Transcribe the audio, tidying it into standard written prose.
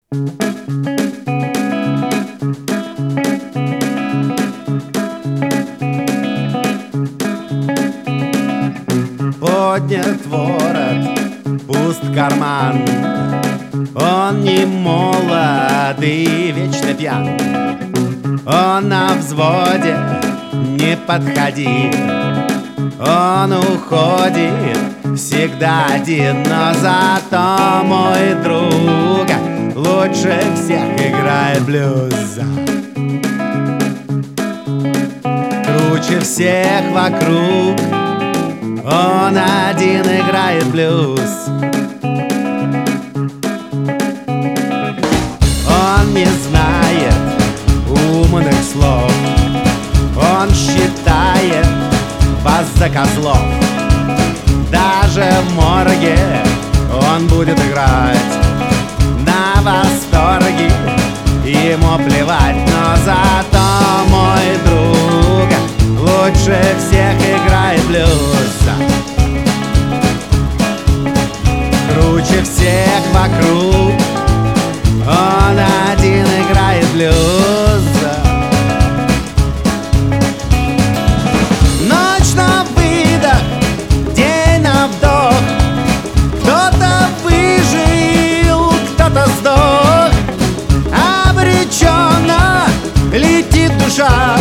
Поднят ворот, пуст карман. Он не молод и вечно пьян. Он на взводе, не подходи. Он уходит всегда один, но зато мой друг лучше всех играет блюз. Круче всех вокруг, он один играет блюз. Он не знает умных слов, он считает вас за козлов. Даже в морге он будет играть на восторге, ему плевать. Но зато мой друг лучше всех играет блюз. Круче всех вокруг, он один играет блюз. Ночь на выдох, день на вдох. Кто-то выжил, кто-то сдох. Обреченно летит душа